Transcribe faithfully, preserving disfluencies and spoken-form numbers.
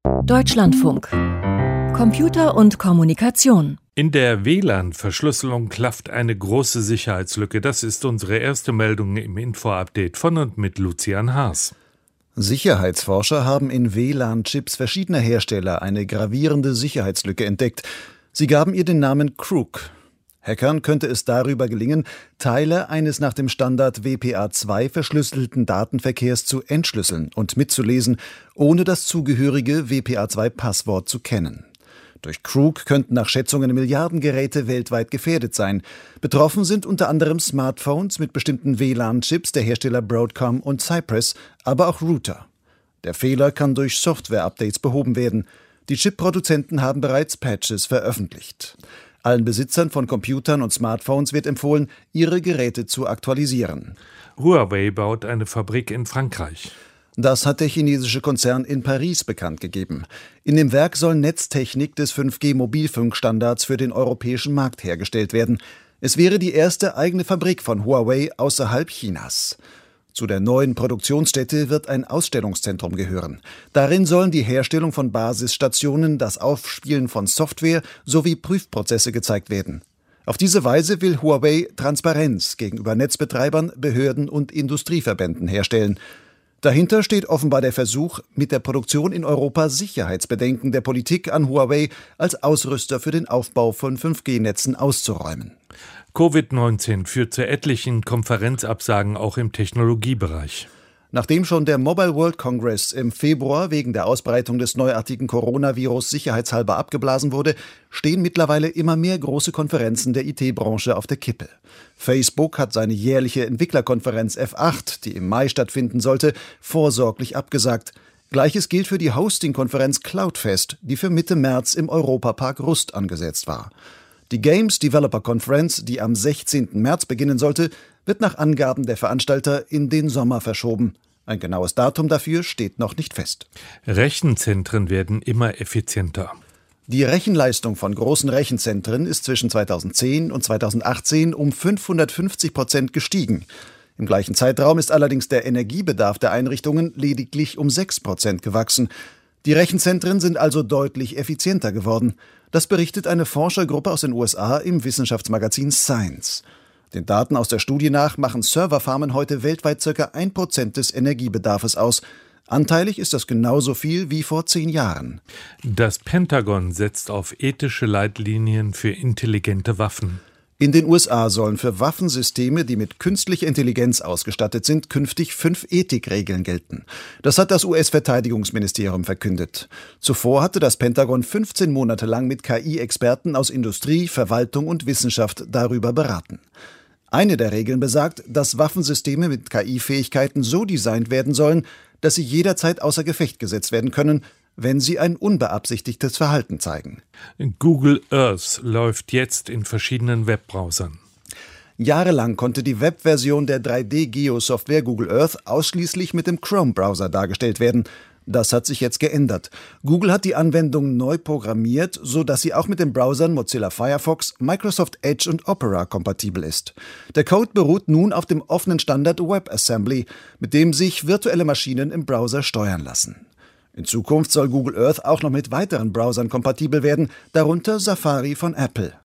Deutschlandfunk. Computer und Kommunikation. In der W L A N-Verschlüsselung klafft eine große Sicherheitslücke. Das ist unsere erste Meldung im Info-Update von und mit Lucian Haas. Sicherheitsforscher haben in W L A N-Chips verschiedener Hersteller eine gravierende Sicherheitslücke entdeckt. Sie gaben ihr den Namen Crook. Hackern könnte es darüber gelingen, Teile eines nach dem Standard W P A zwei verschlüsselten Datenverkehrs zu entschlüsseln und mitzulesen, ohne das zugehörige W P A zwei Passwort zu kennen. Durch Crook könnten nach Schätzungen Milliarden Geräte weltweit gefährdet sein. Betroffen sind unter anderem Smartphones mit bestimmten W L A N-Chips der Hersteller Broadcom und Cypress, aber auch Router. Der Fehler kann durch Software-Updates behoben werden. Die Chip-Produzenten haben bereits Patches veröffentlicht. Allen Besitzern von Computern und Smartphones wird empfohlen, ihre Geräte zu aktualisieren. Huawei baut eine Fabrik in Frankreich. Das hat der chinesische Konzern in Paris bekannt gegeben. In dem Werk soll Netztechnik des fünf G-Mobilfunkstandards für den europäischen Markt hergestellt werden. Es wäre die erste eigene Fabrik von Huawei außerhalb Chinas. Zu der neuen Produktionsstätte wird ein Ausstellungszentrum gehören. Darin sollen die Herstellung von Basisstationen, das Aufspielen von Software sowie Prüfprozesse gezeigt werden. Auf diese Weise will Huawei Transparenz gegenüber Netzbetreibern, Behörden und Industrieverbänden herstellen. Dahinter steht offenbar der Versuch, mit der Produktion in Europa Sicherheitsbedenken der Politik an Huawei als Ausrüster für den Aufbau von fünf G-Netzen auszuräumen. Covid neunzehn führt zu etlichen Konferenzabsagen auch im Technologiebereich. Nachdem schon der Mobile World Congress im Februar wegen der Ausbreitung des neuartigen Coronavirus sicherheitshalber abgeblasen wurde, stehen mittlerweile immer mehr große Konferenzen der I T-Branche auf der Kippe. Facebook hat seine jährliche Entwicklerkonferenz F acht, die im Mai stattfinden sollte, vorsorglich abgesagt. Gleiches gilt für die Hosting-Konferenz Cloudfest, die für Mitte März im Europapark Rust angesetzt war. Die Games Developer Conference, die am sechzehnten März beginnen sollte, wird nach Angaben der Veranstalter in den Sommer verschoben. Ein genaues Datum dafür steht noch nicht fest. Rechenzentren werden immer effizienter. Die Rechenleistung von großen Rechenzentren ist zwischen zweitausendzehn und zweitausendachtzehn um fünfhundertfünfzig Prozent gestiegen. Im gleichen Zeitraum ist allerdings der Energiebedarf der Einrichtungen lediglich um sechs Prozent gewachsen. Die Rechenzentren sind also deutlich effizienter geworden. Das berichtet eine Forschergruppe aus den U S A im Wissenschaftsmagazin Science. Den Daten aus der Studie nach machen Serverfarmen heute weltweit ca. ein Prozent des Energiebedarfs aus. Anteilig ist das genauso viel wie vor zehn Jahren. Das Pentagon setzt auf ethische Leitlinien für intelligente Waffen. In den U S A sollen für Waffensysteme, die mit künstlicher Intelligenz ausgestattet sind, künftig fünf Ethikregeln gelten. Das hat das U S-Verteidigungsministerium verkündet. Zuvor hatte das Pentagon fünfzehn Monate lang mit K I-Experten aus Industrie, Verwaltung und Wissenschaft darüber beraten. Eine der Regeln besagt, dass Waffensysteme mit K I-Fähigkeiten so designt werden sollen, dass sie jederzeit außer Gefecht gesetzt werden können, wenn sie ein unbeabsichtigtes Verhalten zeigen. Google Earth läuft jetzt in verschiedenen Webbrowsern. Jahrelang konnte die Webversion der drei D-Geo-Software Google Earth ausschließlich mit dem Chrome-Browser dargestellt werden. Das hat sich jetzt geändert. Google hat die Anwendung neu programmiert, sodass sie auch mit den Browsern Mozilla Firefox, Microsoft Edge und Opera kompatibel ist. Der Code beruht nun auf dem offenen Standard WebAssembly, mit dem sich virtuelle Maschinen im Browser steuern lassen. In Zukunft soll Google Earth auch noch mit weiteren Browsern kompatibel werden, darunter Safari von Apple.